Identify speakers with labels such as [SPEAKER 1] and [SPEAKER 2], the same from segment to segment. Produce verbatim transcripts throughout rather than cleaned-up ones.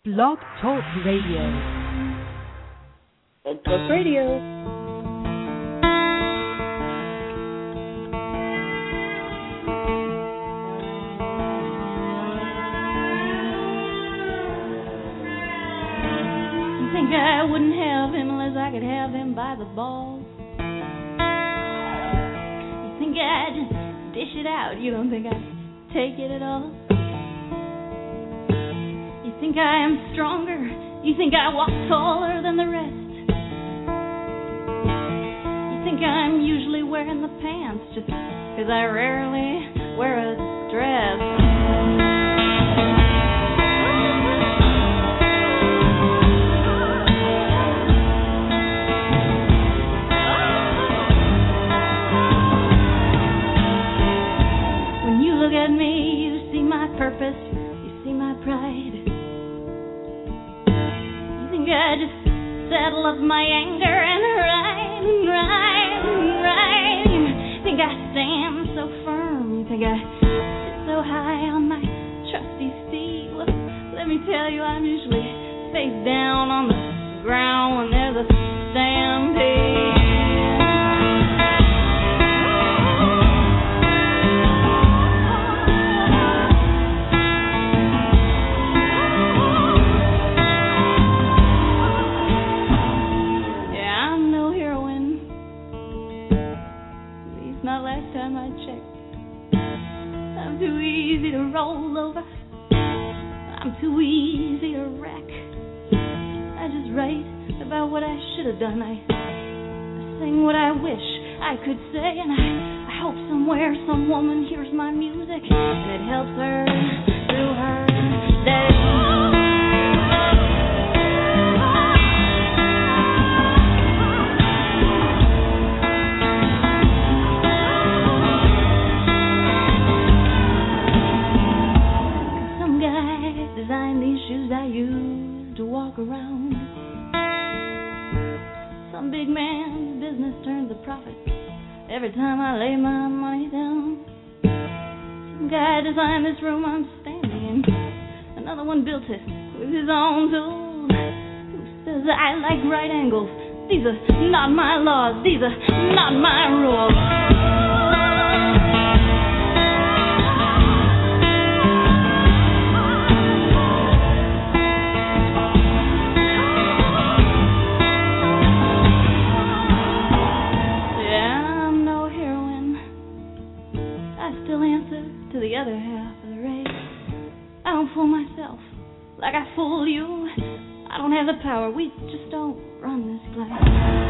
[SPEAKER 1] Blog Talk Radio.
[SPEAKER 2] Blog Talk Radio.
[SPEAKER 3] You think I wouldn't have him unless I could have him by the balls? You think I'd just dish it out? You don't think I'd take it at all? You think I am stronger? You think I walk taller than the rest? You think I'm usually wearing the pants just because I rarely wear a dress? When you look at me, you see my purpose, you see my pride. I just settle up my anger and ride and ride and ride. You think I stand so firm? You think I sit so high on my trusty steed? Well, let me tell you, I'm usually face down on the ground when there's a stampede. Too easy to roll over. I'm too easy to wreck. I just write about what I should have done. I, I sing what I wish I could say, and I, I hope somewhere some woman hears my music and it helps her through her day. Design these shoes I use to walk around. Some big man's business turns a profit every time I lay my money down. Some guy designed this room I'm standing in. Another one built it with his own tools. Who says I like right angles? These are not my laws. These are not my rules. The other half of the race. I don't fool myself like I fool you. I don't have the power. We just don't run this place.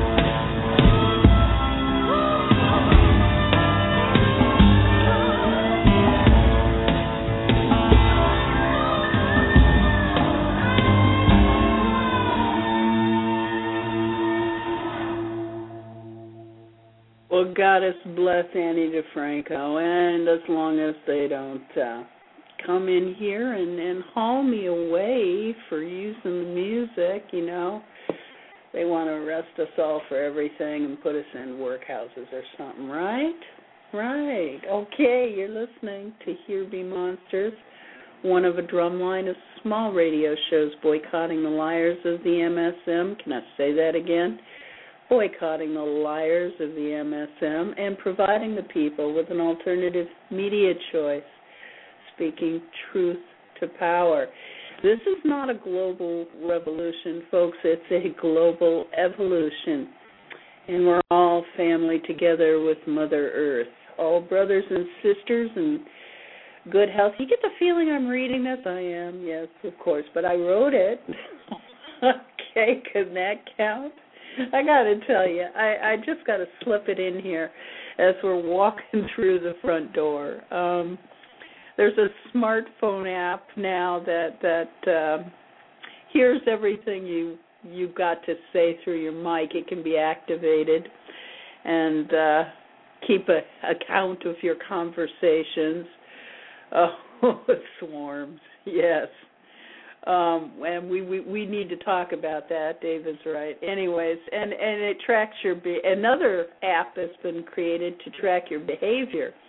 [SPEAKER 2] Well, Goddess bless Annie DeFranco, and as long as they don't uh, come in here and, and haul me away for using the music, you know, they want to arrest us all for everything and put us in workhouses or something, right? Right. Okay, you're listening to Here Be Monsters, one of a drumline of small radio shows boycotting the liars of the M S M. Can I say that again? Boycotting the liars of the M S M and providing the people with an alternative media choice, speaking truth to power. This is not a global revolution, folks. It's a global evolution, and we're all family together with Mother Earth, all brothers and sisters in good health. You get the feeling I'm reading this? I am, yes, of course, but I wrote it. Okay, can that count? I got to tell you, I, I just got to slip it in here as we're walking through the front door. Um, there's a smartphone app now that that uh, hears everything you you got to say through your mic. It can be activated and uh, keep a account of your conversations. Oh, it swarms. Yes. Um, and we, we, we need to talk about that. David's right. Anyways, and, and it tracks your be- another app has been created to track your behavior,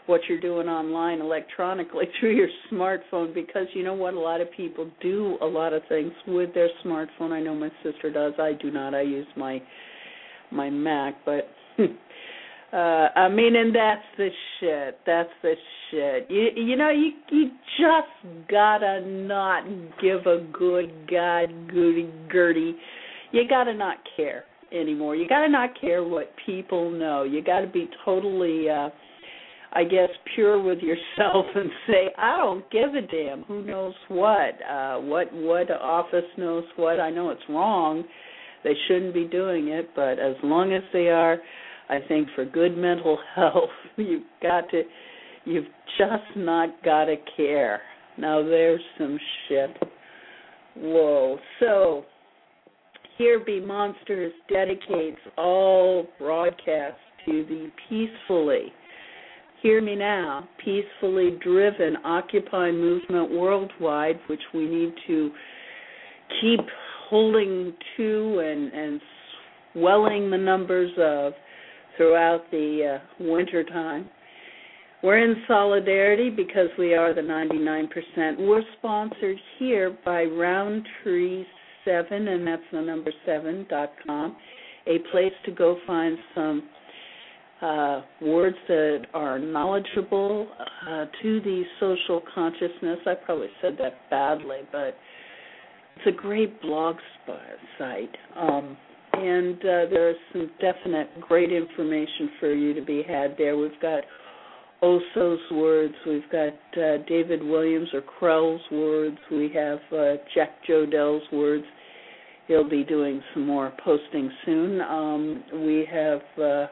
[SPEAKER 2] what you're doing online electronically through your smartphone, because you know what, a lot of people do a lot of things with their smartphone. I know my sister does. I do not. I use my my Mac, but uh I mean, and that's the shit. That's the shit. You you know, you you just gotta not give a good God goody gurdy. You gotta not care anymore. You gotta not care what people know. You gotta be totally uh I guess, pure with yourself and say, I don't give a damn. Who knows what? Uh, what what office knows what? I know it's wrong. They shouldn't be doing it, but as long as they are, I think for good mental health, you've got to, you've just not got to care. Now there's some shit. Whoa. So, Here Be Monsters dedicates all broadcasts to the peacefully, hear me now, peacefully driven Occupy movement worldwide, which we need to keep holding to and, and swelling the numbers of throughout the uh, winter time. We're in solidarity because we are the ninety-nine percent. We're sponsored here by Roundtree seven, and that's the number seven dot com, a place to go find some Uh, words that are knowledgeable uh, to the social consciousness. I probably said that badly, but it's a great blog sp- site. Um, and uh, there's some definite great information for you to be had there. We've got Oso's words. We've got uh, David Williams or Krell's words. We have uh, Jack Jodell's words. He'll be doing some more posting soon. Um, we have... Uh,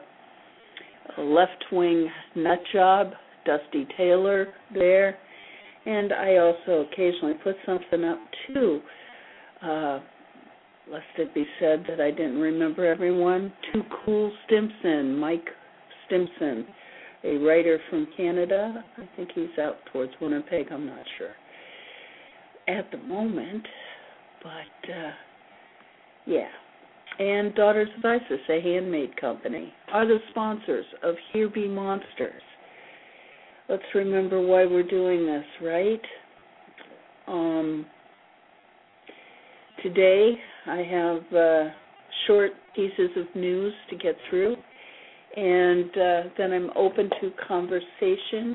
[SPEAKER 2] left-wing nutjob, Dusty Taylor there, and I also occasionally put something up too, uh, lest it be said that I didn't remember everyone. Too Cool Stimson, Mike Stimson, a writer from Canada. I think he's out towards Winnipeg, I'm not sure at the moment, but uh, yeah. And Daughters of Isis, a handmade company, are the sponsors of Here Be Monsters. Let's remember why we're doing this, right? Um, today I have uh, short pieces of news to get through, and uh, then I'm open to conversation.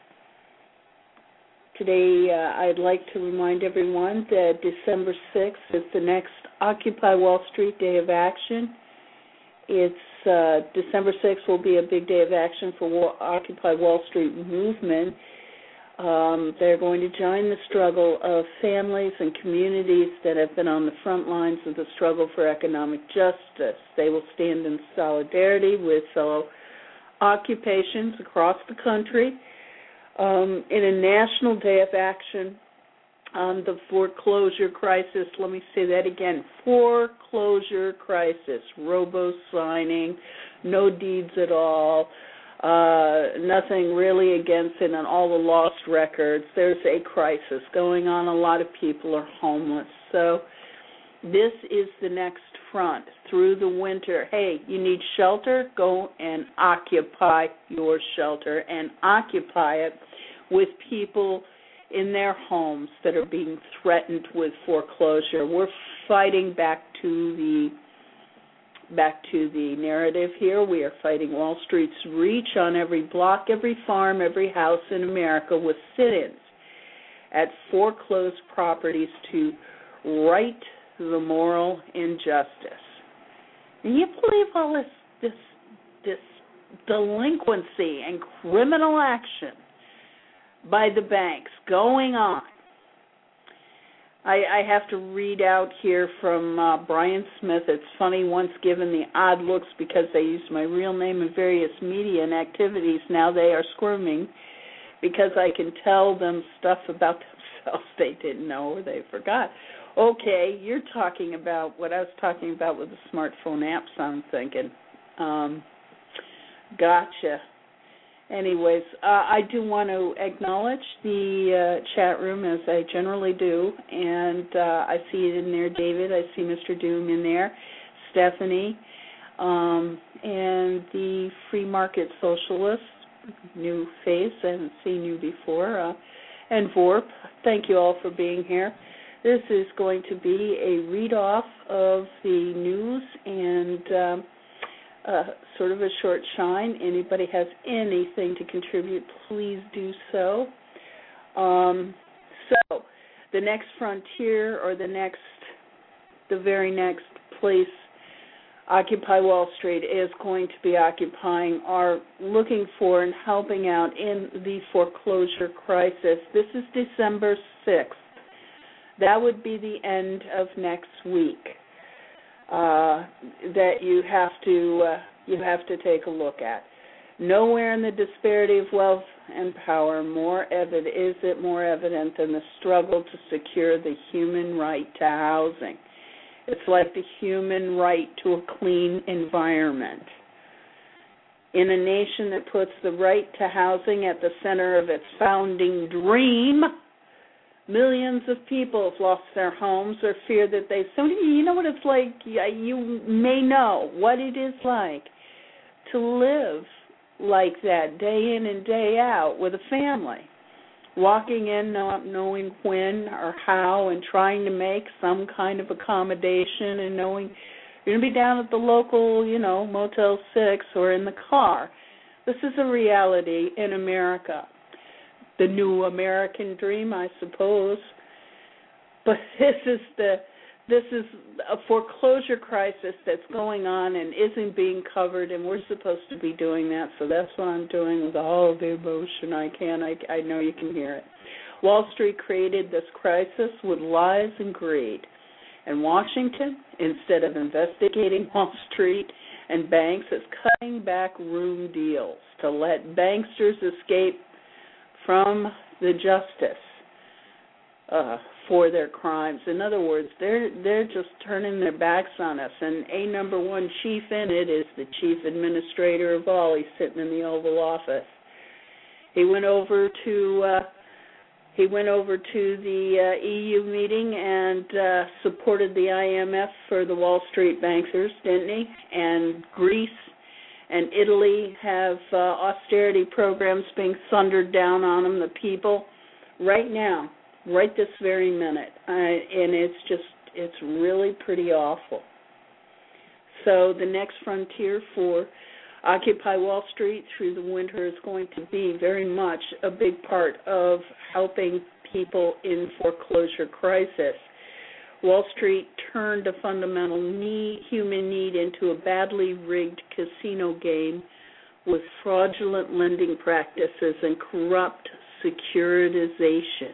[SPEAKER 2] Today, uh, I'd like to remind everyone that December sixth is the next Occupy Wall Street Day of Action. It's uh, December sixth will be a big day of action for Wall, Occupy Wall Street movement. Um, they're going to join the struggle of families and communities that have been on the front lines of the struggle for economic justice. They will stand in solidarity with fellow occupations across the country. Um, in a national day of action on the foreclosure crisis. Let me say that again, foreclosure crisis, robo-signing, no deeds at all, uh, nothing really against it, and all the lost records. There's a crisis going on. A lot of people are homeless. So this is the next front through the winter. Hey, you need shelter? Go and occupy your shelter and occupy it with people in their homes that are being threatened with foreclosure. We're fighting back to the back to the narrative here. We are fighting Wall Street's reach on every block, every farm, every house in America with sit-ins at foreclosed properties to right the moral injustice. And you believe all this this this delinquency and criminal action by the banks going on. I, I have to read out here from uh, Brian Smith. It's funny, once given the odd looks because they used my real name in various media and activities, now they are squirming because I can tell them stuff about themselves they didn't know or they forgot. Okay, you're talking about what I was talking about with the smartphone apps, I'm thinking. Um, gotcha. Anyways, uh, I do want to acknowledge the uh, chat room, as I generally do, and uh, I see it in there, David. I see Mister Doom in there, Stephanie, um, and the Free Market Socialists, new face. I haven't seen you before. Uh, and Vorp, thank you all for being here. This is going to be a read-off of the news and um, uh, sort of a short shine. Anybody has anything to contribute, please do so. Um, so the next frontier, or the next, the very next place Occupy Wall Street is going to be occupying, are looking for and helping out in the foreclosure crisis. This is December sixth. That would be the end of next week. Uh, that you have to uh, you have to take a look at. Nowhere in the disparity of wealth and power more evident is it more evident than the struggle to secure the human right to housing. It's like the human right to a clean environment. In a nation that puts the right to housing at the center of its founding dream, millions of people have lost their homes or fear that they... So you know what it's like? You may know what it is like to live like that day in and day out with a family. Walking in not knowing when or how and trying to make some kind of accommodation and knowing you're going to be down at the local, you know, Motel six or in the car. This is a reality in America. The new American dream, I suppose. But this is the this is a foreclosure crisis that's going on and isn't being covered, and we're supposed to be doing that, so that's what I'm doing with all the emotion I can. I, I know you can hear it. Wall Street created this crisis with lies and greed. And Washington, instead of investigating Wall Street and banks, is cutting back room deals to let banksters escape from the justice uh, for their crimes. In other words, they're they're just turning their backs on us. And a number one chief in it is the chief administrator of all. He's sitting in the Oval Office. He went over to uh, he went over to the uh, E U meeting and uh, supported the I M F for the Wall Street bankers, didn't he? And Greece and Italy have uh, austerity programs being thundered down on them, the people, right now, right this very minute. Uh, and it's just, it's really pretty awful. So the next frontier for Occupy Wall Street through the winter is going to be very much a big part of helping people in foreclosure crisis. Wall Street turned a fundamental need, human need into a badly rigged casino game with fraudulent lending practices and corrupt securitization.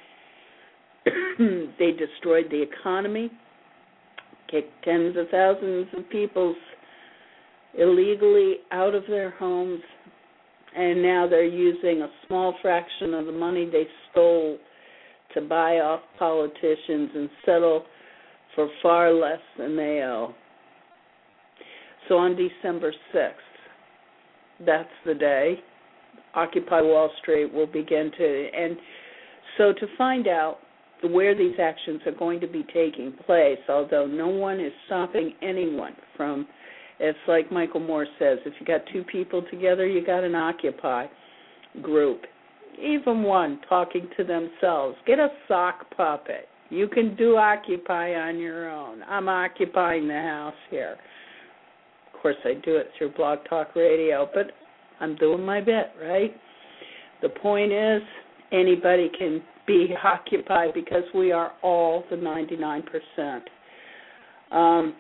[SPEAKER 2] They destroyed the economy, kicked tens of thousands of people illegally out of their homes, and now they're using a small fraction of the money they stole to buy off politicians and settle for far less than they owe. So on December sixth, that's the day, Occupy Wall Street will begin to, and so to find out where these actions are going to be taking place, although no one is stopping anyone from, it's like Michael Moore says, if you got two people together, you got an Occupy group. Even one talking to themselves. Get a sock puppet. You can do Occupy on your own. I'm occupying the house here. Of course, I do it through Blog Talk Radio, but I'm doing my bit, right? The point is, anybody can be occupied because we are all the ninety-nine percent. Um,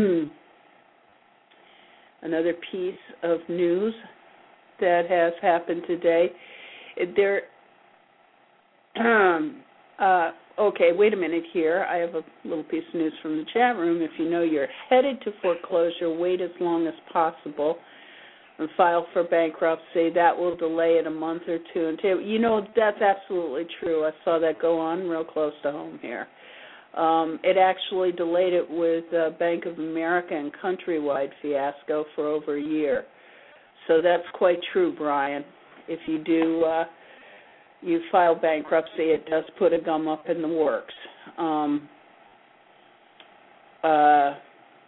[SPEAKER 2] another piece of news that has happened today, there, um, uh, okay, wait a minute here. I have a little piece of news from the chat room. If you know you're headed to foreclosure, wait as long as possible and file for bankruptcy. That will delay it a month or two. Until, you know, that's absolutely true. I saw that go on real close to home here. Um, it actually delayed it with uh, Bank of America and Countrywide fiasco for over a year. So that's quite true, Brian. If you do, uh, you file bankruptcy, it does put a gum up in the works. Um, uh,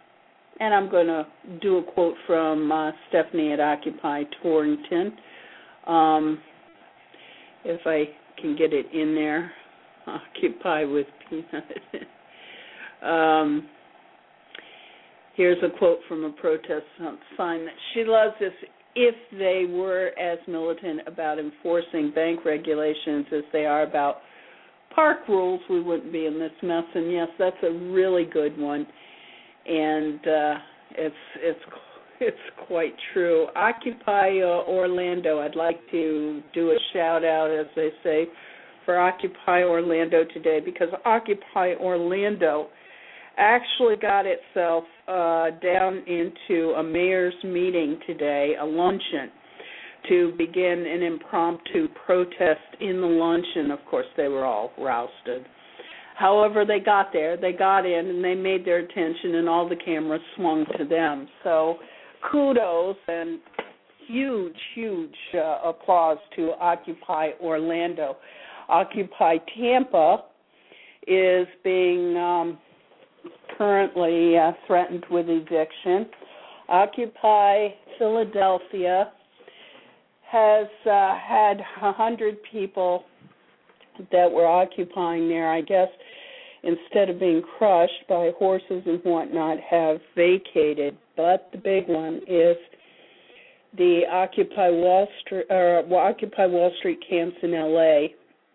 [SPEAKER 2] and I'm going to do a quote from uh, Stephanie at Occupy Torrington. Um, if I can get it in there, Occupy with Peanut. um, here's a quote from a protest sign that she loves this. If they were as militant about enforcing bank regulations as they are about park rules, we wouldn't be in this mess. And yes, that's a really good one, and uh, it's it's it's quite true. Occupy uh, Orlando. I'd like to do a shout out, as they say, for Occupy Orlando today, because Occupy Orlando actually got itself uh, down into a mayor's meeting today, a luncheon, to begin an impromptu protest in the luncheon. Of course, they were all rousted. However, they got there, they got in, and they made their attention, and all the cameras swung to them. So kudos and huge, huge uh, applause to Occupy Orlando. Occupy Tampa is being um, currently uh, threatened with eviction. Occupy Philadelphia has uh, had one hundred people that were occupying there, I guess, instead of being crushed by horses and whatnot, have vacated. But the big one is the Occupy Wall Street, or well, Occupy Wall Street camps in L A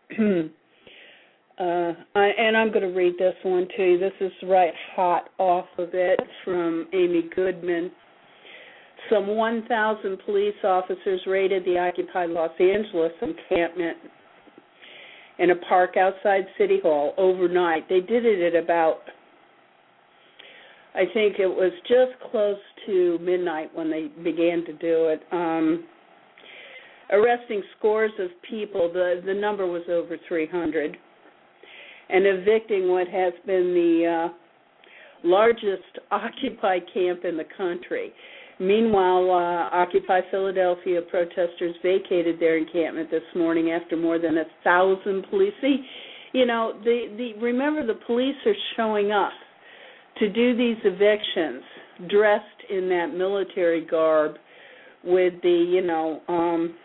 [SPEAKER 2] uh, I, and I'm going to read this one to you. This is right hot off of it from Amy Goodman. Some one thousand police officers raided the Occupy Los Angeles encampment in a park outside City Hall overnight. They did it at about, I think it was just close to midnight when they began to do it, um, arresting scores of people. The, the number was over three hundred, and evicting what has been the uh, largest Occupy camp in the country. Meanwhile, uh, Occupy Philadelphia protesters vacated their encampment this morning after more than a thousand police. See, you know, the, the remember the police are showing up to do these evictions dressed in that military garb with the, you know, um,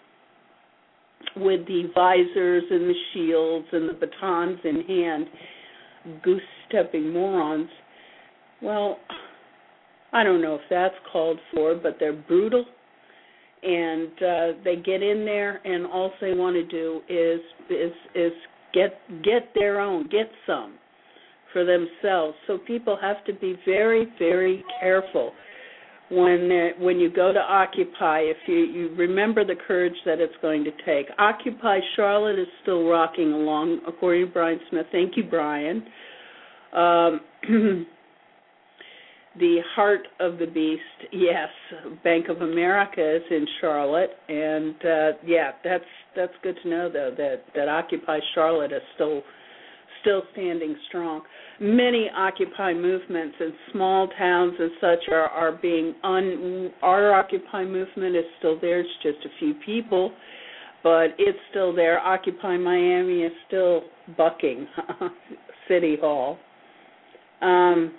[SPEAKER 2] with the visors and the shields and the batons in hand, goose-stepping morons. Well, I don't know if that's called for, but they're brutal, and uh, they get in there, and all they want to do is is is get get their own, get some for themselves. So people have to be very, very careful when uh, when you go to Occupy. If you, you remember the courage that it's going to take. Occupy Charlotte is still rocking along, according to Brian Smith. Thank you, Brian. Um, The heart of the beast, yes, Bank of America is in Charlotte, and uh, yeah, that's that's good to know though that, that Occupy Charlotte is still still standing strong. Many Occupy movements in small towns and such are are being un. Our Occupy movement is still there. It's just a few people, but it's still there. Occupy Miami is still bucking City Hall. Um,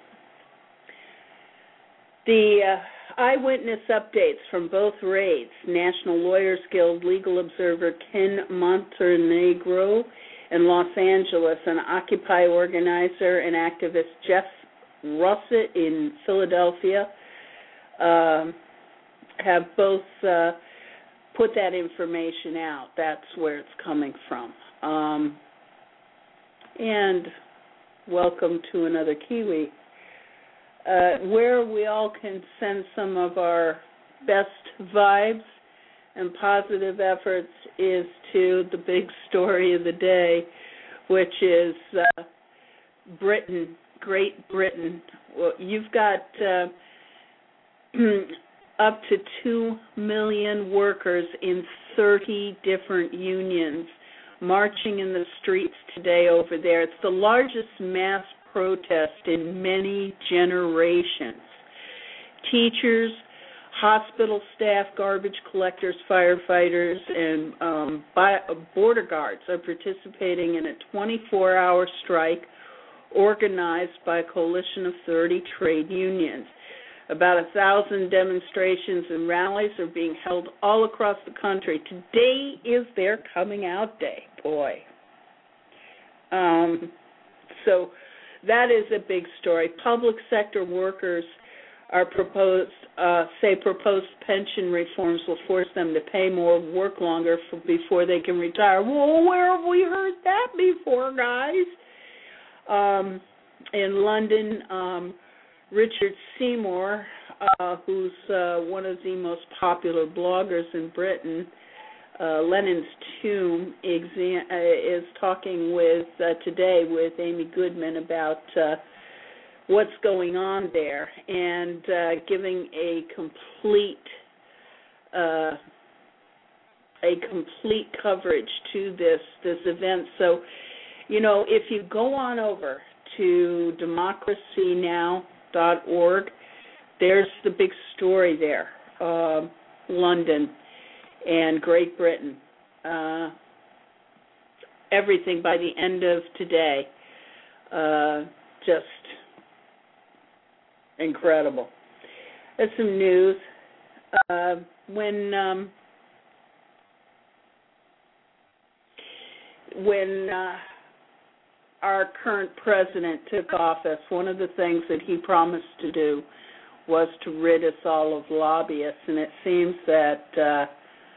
[SPEAKER 2] The uh, eyewitness updates from both raids, National Lawyers Guild legal observer Ken Montenegro in Los Angeles and Occupy organizer and activist Jeff Russet in Philadelphia, uh, have both uh, put that information out. That's where it's coming from. Um, and welcome to another Kiwi. Uh, where we all can send some of our best vibes and positive efforts is to the big story of the day, which is uh, Britain, Great Britain. Well, you've got uh, up to two million workers in thirty different unions marching in the streets today over there. It's the largest mass protest in many generations. Teachers, hospital staff, garbage collectors, firefighters, and um, border guards are participating in a twenty-four hour strike organized by a coalition of thirty trade unions. About a thousand demonstrations and rallies are being held all across the country. Today is their coming out day, boy. Um, so that is a big story. Public sector workers are proposed, uh, say proposed pension reforms will force them to pay more, work longer for, before they can retire. Well, where have we heard that before, guys? Um, in London, um, Richard Seymour, uh, who's uh, one of the most popular bloggers in Britain, uh, Lenin's Tomb, exam- uh, is talking with uh, today with Amy Goodman about uh, what's going on there and uh, giving a complete uh, a complete coverage to this this event. So, you know, if you go on over to democracy now dot org, there's the big story there. Uh, London and Great Britain. Uh, everything by the end of today. Uh, just incredible. That's some news. Uh, when um, when uh, our current president took office, one of the things that he promised to do was to rid us all of lobbyists, and it seems that uh,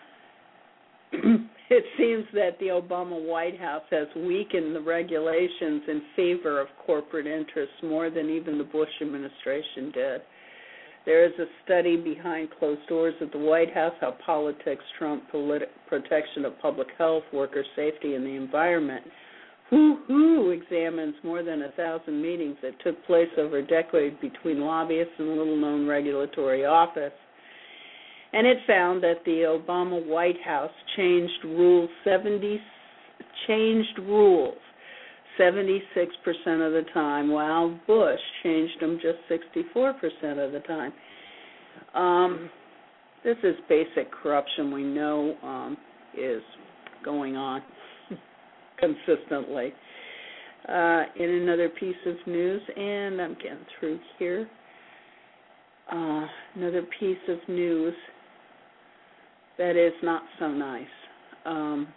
[SPEAKER 2] it seems that the Obama White House has weakened the regulations in favor of corporate interests more than even the Bush administration did. There is a study behind closed doors at the White House, how politics trump politi- protection of public health, worker safety, and the environment. Who-hoo examines more than a thousand meetings that took place over a decade between lobbyists and little-known regulatory office. And it found that the Obama White House changed rules seventy changed rules seventy-six percent of the time, while Bush changed them just sixty-four percent of the time. Um, this is basic corruption we know um, is going on consistently. Uh, in another piece of news, and I'm getting through here, uh, another piece of news that is not so nice. Um,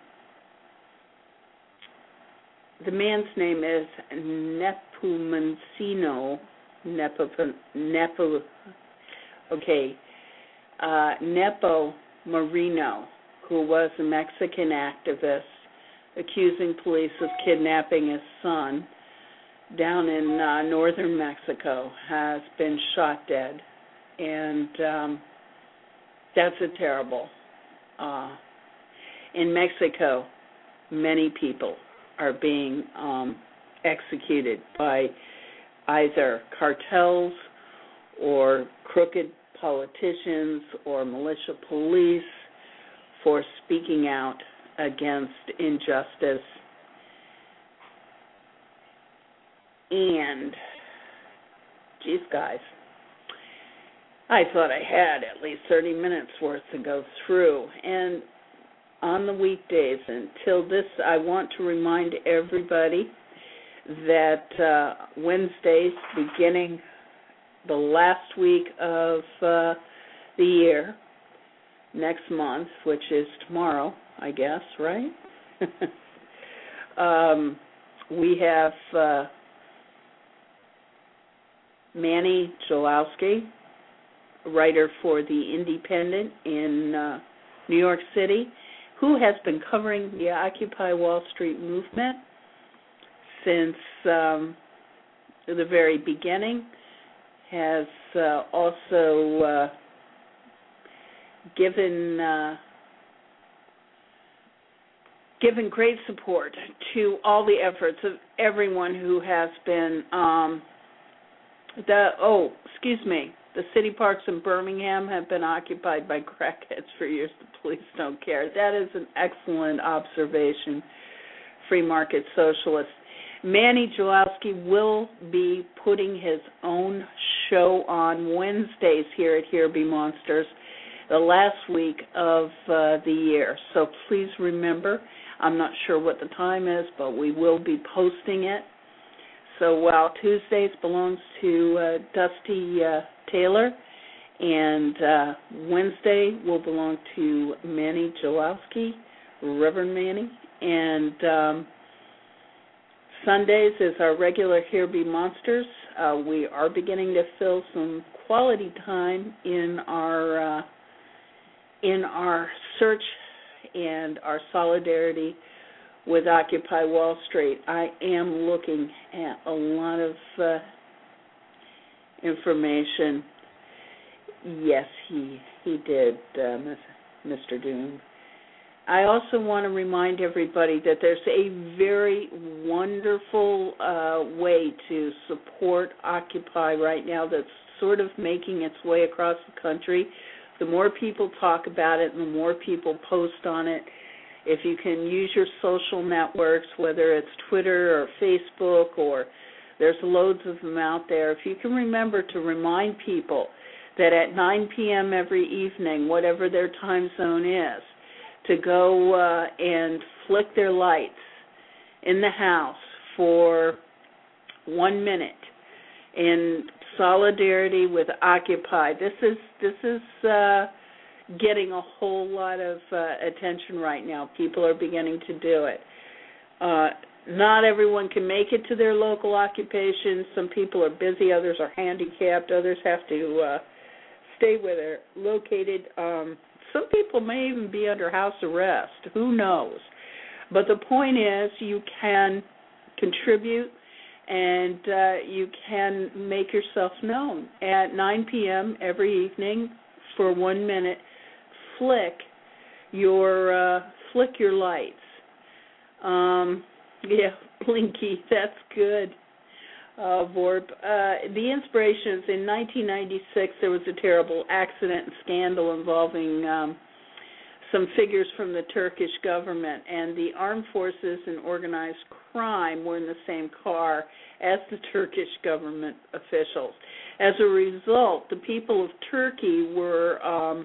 [SPEAKER 2] the man's name is Nepomuceno, Nepo, Nepo, okay, uh, Nepo Marino, who was a Mexican activist accusing police of kidnapping his son down in uh, northern Mexico, has been shot dead. And um, that's a terrible. Uh, in Mexico, many people are being um, executed by either cartels or crooked politicians or militia police for speaking out against injustice. And, geez, guys, I thought I had at least thirty minutes worth to go through. And on the weekdays until this, I want to remind everybody that uh, Wednesdays, beginning the last week of uh, the year, next month, which is tomorrow, I guess, right? um, we have uh, Manny Jolowski, writer for The Independent in uh, New York City, who has been covering the Occupy Wall Street movement since um, the very beginning, has uh, also uh, given uh, given great support to all the efforts of everyone who has been um, the oh excuse me the city parks in Birmingham have been occupied by crackheads for years. The police don't care. That is an excellent observation. Free market socialists. Manny Jolowski will be putting his own show on Wednesdays here at Here Be Monsters, the last week of uh, the year. So please remember, I'm not sure what the time is, but we will be posting it. So while Tuesdays belongs to uh, Dusty uh, Taylor. And uh, Wednesday will belong to Manny Jalowski, Reverend Manny. And um, Sundays is our regular Here Be Monsters. Uh, we are beginning to fill some quality time in our uh, in our search and our solidarity with Occupy Wall Street. I am looking at a lot of uh, information. Yes, he he did, uh, Mister Doom. I also want to remind everybody that there's a very wonderful uh, way to support Occupy right now that's sort of making its way across the country. The more people talk about it and the more people post on it, if you can use your social networks, whether it's Twitter or Facebook, or there's loads of them out there, if you can remember to remind people that at nine p.m. every evening, whatever their time zone is, to go uh, and flick their lights in the house for one minute in solidarity with Occupy. This is this is uh, getting a whole lot of uh, attention right now. People are beginning to do it. Uh, not everyone can make it to their local occupation. Some people are busy. Others are handicapped. Others have to uh, stay where they're located. Um, some people may even be under house arrest. Who knows? But the point is you can contribute and uh, you can make yourself known. At nine p.m. every evening for one minute, flick your uh, flick your lights. Um, yeah, Blinky, that's good. Uh, Vorp. Uh, the inspiration is in nineteen ninety-six, there was a terrible accident and scandal involving um, some figures from the Turkish government, and the armed forces and organized crime were in the same car as the Turkish government officials. As a result, the people of Turkey were um,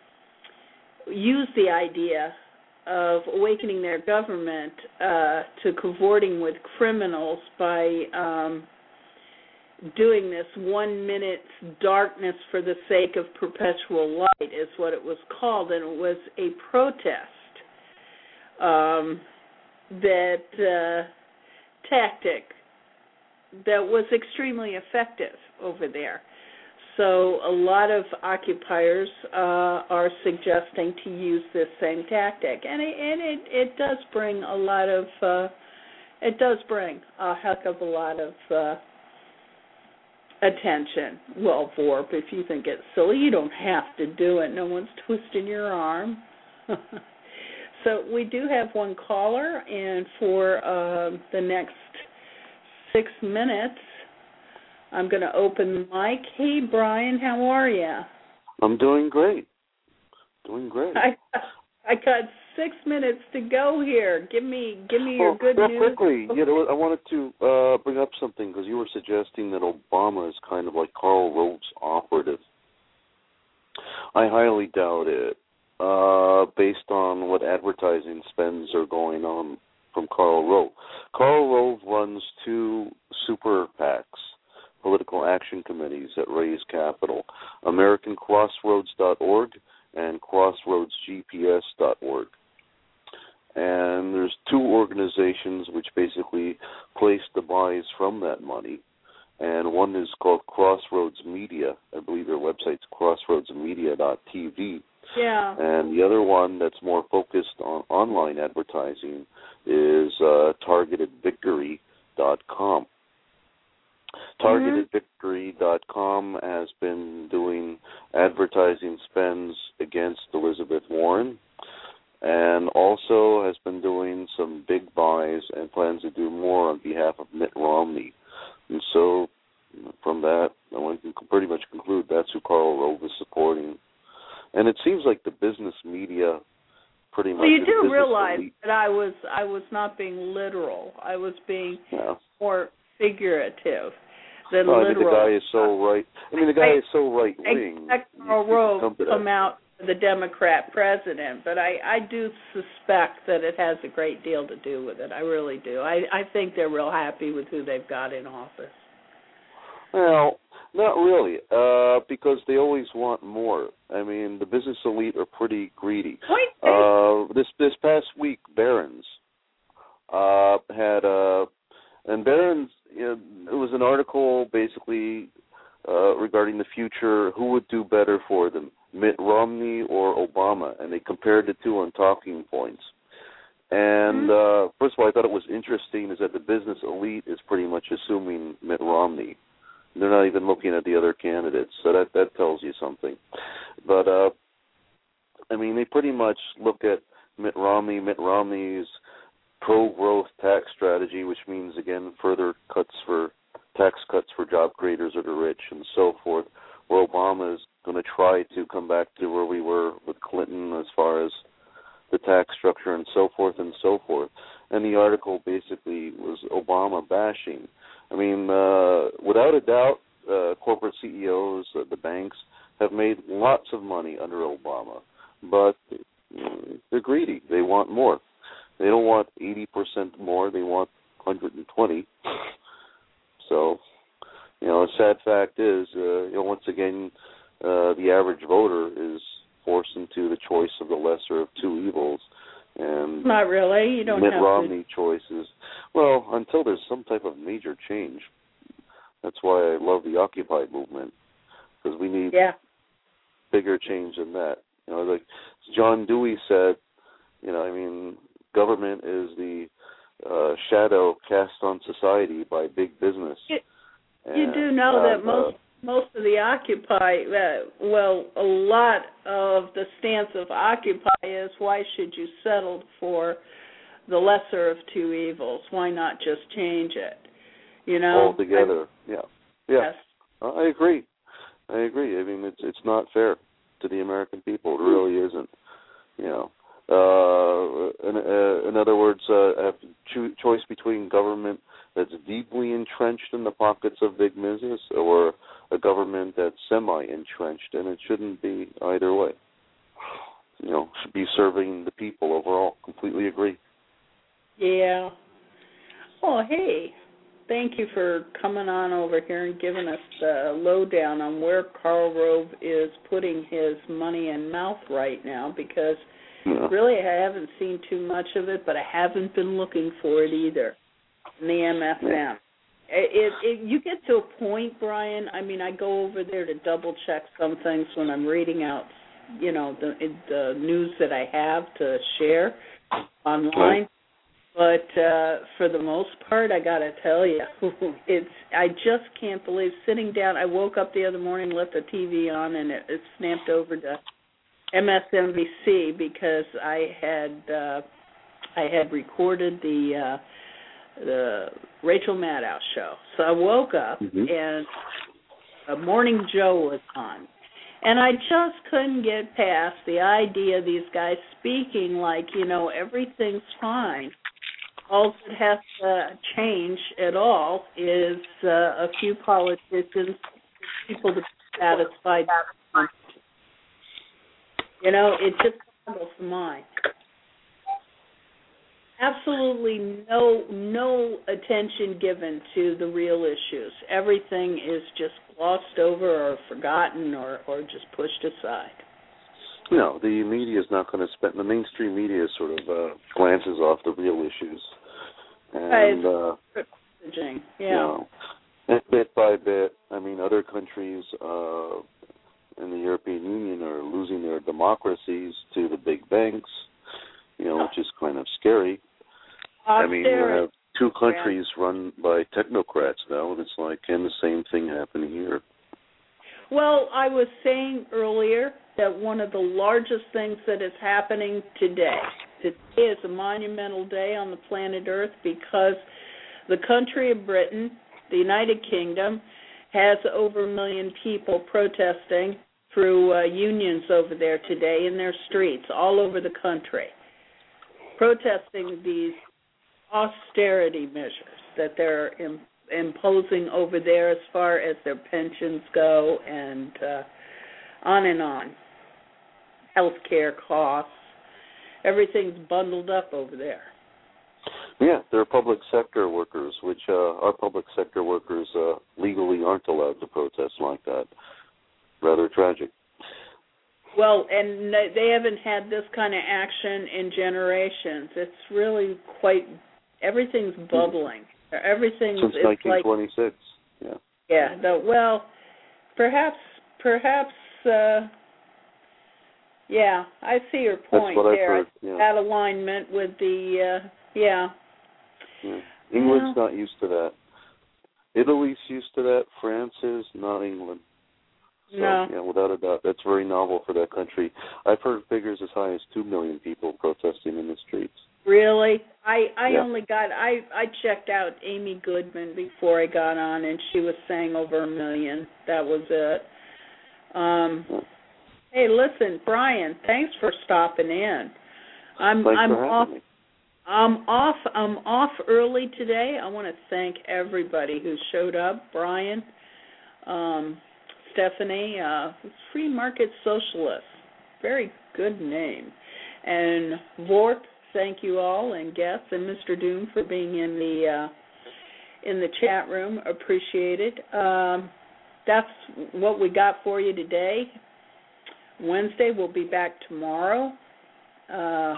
[SPEAKER 2] used the idea of awakening their government uh, to cavorting with criminals by um, doing this one minute darkness for the sake of perpetual light is what it was called, and it was a protest um, that uh, tactic that was extremely effective over there. So a lot of occupiers uh, are suggesting to use this same tactic, and it, and it, it does bring a lot of uh, it does bring a heck of a lot of uh, attention. Well, Vorp, if you think it's silly, you don't have to do it. No one's twisting your arm. So we do have one caller, and for uh, the next six minutes, I'm going to open the mic. Hey, Brian, how are you?
[SPEAKER 1] I'm doing great. Doing great.
[SPEAKER 2] I I got six minutes to go here. Give me give me
[SPEAKER 1] well,
[SPEAKER 2] your good
[SPEAKER 1] real
[SPEAKER 2] news.
[SPEAKER 1] quickly, you know, I wanted to uh, bring up something because you were suggesting that Obama is kind of like Karl Rove's operative. I highly doubt it, uh, based on what advertising spends are going on from Karl Rove. Karl Rove runs two super PACs, political action committees that raise capital, American Crossroads dot org and Crossroads G P S dot org. And there's two organizations which basically place the buys from that money, and one is called Crossroads Media. I believe their website's crossroads media dot t v.
[SPEAKER 2] Yeah.
[SPEAKER 1] And the other one that's more focused on online advertising is uh, targeted victory dot com. targeted victory dot com has been doing advertising spends against Elizabeth Warren, and also has been doing some big buys and plans to do more on behalf of Mitt Romney. And so from that, one can pretty much conclude that's who Karl Rove is supporting. And it seems like the business media pretty much...
[SPEAKER 2] Well, you do realize
[SPEAKER 1] elite.
[SPEAKER 2] that I was I was not being literal. I was being
[SPEAKER 1] yeah.
[SPEAKER 2] more figurative than
[SPEAKER 1] well, I mean,
[SPEAKER 2] literal.
[SPEAKER 1] the guy is so right. I mean, the guy
[SPEAKER 2] I,
[SPEAKER 1] is so right-wing.
[SPEAKER 2] I expect Karl Rove to come out the Democrat president, but I, I do suspect that it has a great deal to do with it. I really do. I, I think they're real happy with who they've got in office.
[SPEAKER 1] Well, Not really, uh, because they always want more. I mean, the business elite are pretty greedy. Uh, this this past week, Barron's uh, had uh, and Barron's. You know, it was an article basically uh, regarding the future. Who would do better for them, Mitt Romney or Obama? And they compared the two on talking points. And uh, first of all, I thought it was interesting is that the business elite is pretty much assuming Mitt Romney. They're not even looking at the other candidates, so that that tells you something. But uh, I mean, they pretty much look at Mitt Romney, Mitt Romney's pro-growth tax strategy, which means again further cuts for tax cuts for job creators or the rich, and so forth. Where Obama is going to try to come back to where we were with Clinton as far as the tax structure and so forth and so forth. And the article basically was Obama bashing. I mean, uh, without a doubt, uh, corporate C E Os, uh, the banks, have made lots of money under Obama, but you know, they're greedy. They want more. They don't want eighty percent more. They want one hundred twenty. So, you know, a sad fact is, uh, you know, once again, uh, the average voter is forced into the choice of the lesser of two evils. And
[SPEAKER 2] not really. You don't
[SPEAKER 1] Mitt
[SPEAKER 2] have
[SPEAKER 1] Romney
[SPEAKER 2] to.
[SPEAKER 1] choices. Well, until there's some type of major change. That's why I love the Occupy movement, because we need
[SPEAKER 2] yeah.
[SPEAKER 1] bigger change than that. You know, like John Dewey said, you know, I mean, government is the uh, shadow cast on society by big business.
[SPEAKER 2] You,
[SPEAKER 1] and,
[SPEAKER 2] you do know
[SPEAKER 1] uh,
[SPEAKER 2] that most.
[SPEAKER 1] Uh,
[SPEAKER 2] Most of the Occupy, uh, well, a lot of the stance of Occupy is why should you settle for the lesser of two evils? Why not just change it? You know,
[SPEAKER 1] altogether. I, yeah, yeah.
[SPEAKER 2] Yes.
[SPEAKER 1] Uh, I agree. I agree. I mean, it's it's not fair to the American people. It really isn't. You know, uh, in, uh, in other words, uh, a cho- choice between government that's deeply entrenched in the pockets of big business or a government that's semi-entrenched, and it shouldn't be either way. You know, should be serving the people overall. Completely agree.
[SPEAKER 2] Yeah. Oh, hey, thank you for coming on over here and giving us the lowdown on where Karl Rove is putting his money and mouth right now, because
[SPEAKER 1] yeah.
[SPEAKER 2] really I haven't seen too much of it, but I haven't been looking for it either. In the M F M.
[SPEAKER 1] Yeah.
[SPEAKER 2] It, it, you get to a point, Brian, I mean, I go over there to double-check some things when I'm reading out, you know, the, the news that I have to share online. Right. But uh, for the most part, I got to tell you, it's I just can't believe sitting down. I woke up the other morning, left the T V on, and it, it snapped over to M S N B C because I had uh, I had recorded the... Uh, the Rachel Maddow show. So I woke up
[SPEAKER 1] mm-hmm.
[SPEAKER 2] and a Morning Joe was on. And I just couldn't get past the idea of these guys speaking like, you know, everything's fine. All that has to change at all is uh, a few politicians, people to be satisfied. You know, it just boggles the mind. Absolutely no no attention given to the real issues. Everything is just glossed over or forgotten or, or just pushed aside.
[SPEAKER 1] No, the media is not going to spend, the mainstream media sort of uh, glances off the real issues. And, uh,
[SPEAKER 2] yeah.
[SPEAKER 1] You know, and bit by bit, I mean, other countries uh, in the European Union are losing their democracies to the big banks, you know, which is kind of scary. I mean, we have two countries run by technocrats now, and it's like, can the same thing happen here?
[SPEAKER 2] Well, I was saying earlier that one of the largest things that is happening today, today is a monumental day on the planet Earth because the country of Britain, the United Kingdom, has over a million people protesting through uh, unions over there today in their streets all over the country, protesting these austerity measures that they're im- imposing over there as far as their pensions go and uh, on and on. Health care costs, everything's bundled up over there.
[SPEAKER 1] Yeah, they're public sector workers, which uh, our public sector workers uh, legally aren't allowed to protest like that. Rather tragic.
[SPEAKER 2] Well, and they haven't had this kind of action in generations. It's really quite, everything's bubbling. Everything's
[SPEAKER 1] Since
[SPEAKER 2] it's
[SPEAKER 1] nineteen twenty-six,
[SPEAKER 2] like,
[SPEAKER 1] yeah.
[SPEAKER 2] Yeah, the, well, perhaps, perhaps, uh, yeah, I see your point
[SPEAKER 1] That's what
[SPEAKER 2] there.
[SPEAKER 1] I've heard, yeah.
[SPEAKER 2] That alignment with the, uh, yeah.
[SPEAKER 1] yeah. England's
[SPEAKER 2] yeah.
[SPEAKER 1] not used to that. Italy's used to that. France is, not England. So,
[SPEAKER 2] no.
[SPEAKER 1] yeah, without a doubt, that's very novel for that country. I've heard figures as high as two million people protesting in the streets.
[SPEAKER 2] Really? I, I
[SPEAKER 1] yeah.
[SPEAKER 2] only got, I, I checked out Amy Goodman before I got on, and she was saying over a million. That was it. Um,
[SPEAKER 1] yeah.
[SPEAKER 2] Hey, listen, Brian, thanks for stopping in. I'm,
[SPEAKER 1] Thanks
[SPEAKER 2] I'm
[SPEAKER 1] for having
[SPEAKER 2] off.
[SPEAKER 1] me.
[SPEAKER 2] I'm off. I'm off early today. I want to thank everybody who showed up. Brian, um, Stephanie, uh, Free Market Socialist, very good name, and Vort. Thank you all, and guests, and Mister Doom for being in the uh, in the chat room. Appreciate it. Um, that's what we got for you today. Wednesday, we'll be back tomorrow uh,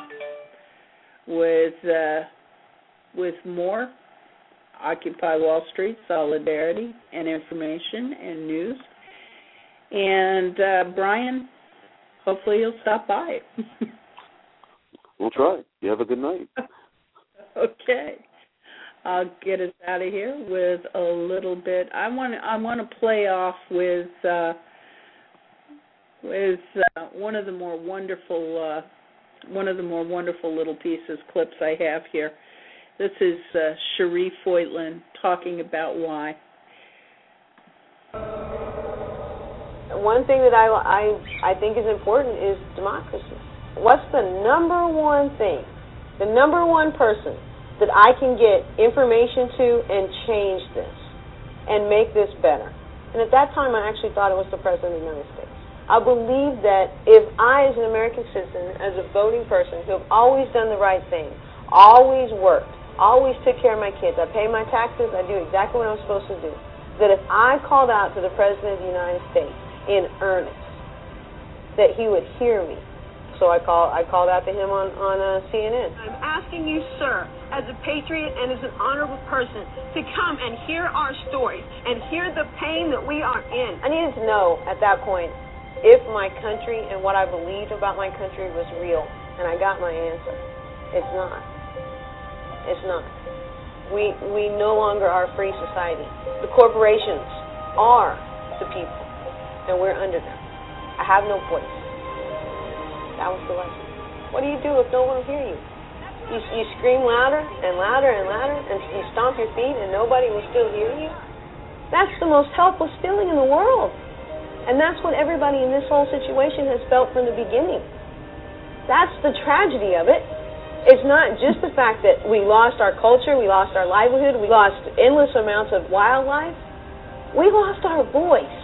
[SPEAKER 2] with uh, with more Occupy Wall Street, solidarity, and information and news. And uh, Brian, hopefully you'll stop by.
[SPEAKER 1] We'll try. You have a good night.
[SPEAKER 2] Okay. I'll get us out of here with a little bit. I want I want to play off with uh, with uh, one of the more wonderful uh, one of the more wonderful little pieces clips I have here. This is uh, Cherie Foytlin talking about why.
[SPEAKER 4] One thing that I, I, I think is important is democracy. What's the number one thing, the number one person that I can get information to and change this and make this better? And at that time, I actually thought it was the President of the United States. I believe that if I, as an American citizen, as a voting person who have always done the right thing, always worked, always took care of my kids, I pay my taxes, I do exactly what I'm supposed to do, that if I called out to the President of the United States in earnest, that he would hear me. So I call, I called out to him on, on uh, C N N.
[SPEAKER 5] I'm asking you, sir, as a patriot and as an honorable person, to come and hear our stories and hear the pain that we are in.
[SPEAKER 4] I needed to know at that point if my country and what I believed about my country was real, and I got my answer. It's not. It's not. We we no longer are a free society. The corporations are the people, and we're under them. I have no voice. That was the lesson. What do you do if no one will hear you? You, you scream louder and louder and louder, and you stomp your feet, and nobody will still hear you? That's the most helpless feeling in the world. And that's what everybody in this whole situation has felt from the beginning. That's the tragedy of it. It's not just the fact that we lost our culture, we lost our livelihood, we lost endless amounts of wildlife. We lost our voice.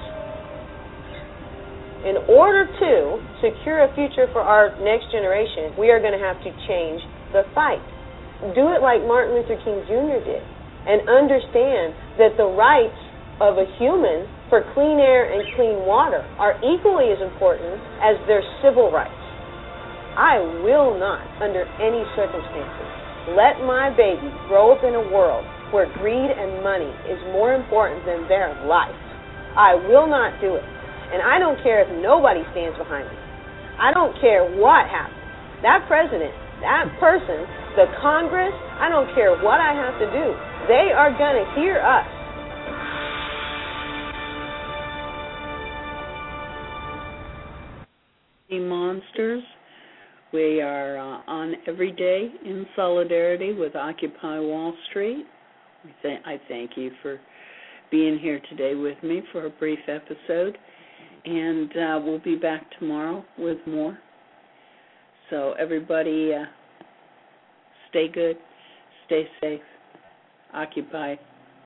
[SPEAKER 4] In order to secure a future for our next generation, we are going to have to change the fight. Do it like Martin Luther King Junior did, and understand that the rights of a human for clean air and clean water are equally as important as their civil rights. I will not, under any circumstances, let my baby grow up in a world where greed and money is more important than their life. I will not do it. And I don't care if nobody stands behind me. I don't care what happens. That president, that person, the Congress, I don't care what I have to do. They are going to hear us.
[SPEAKER 2] Monsters. We are uh, on every day in solidarity with Occupy Wall Street. We th- I thank you for being here today with me for a brief episode. And uh, we'll be back tomorrow with more. So everybody uh, stay good, stay safe, occupy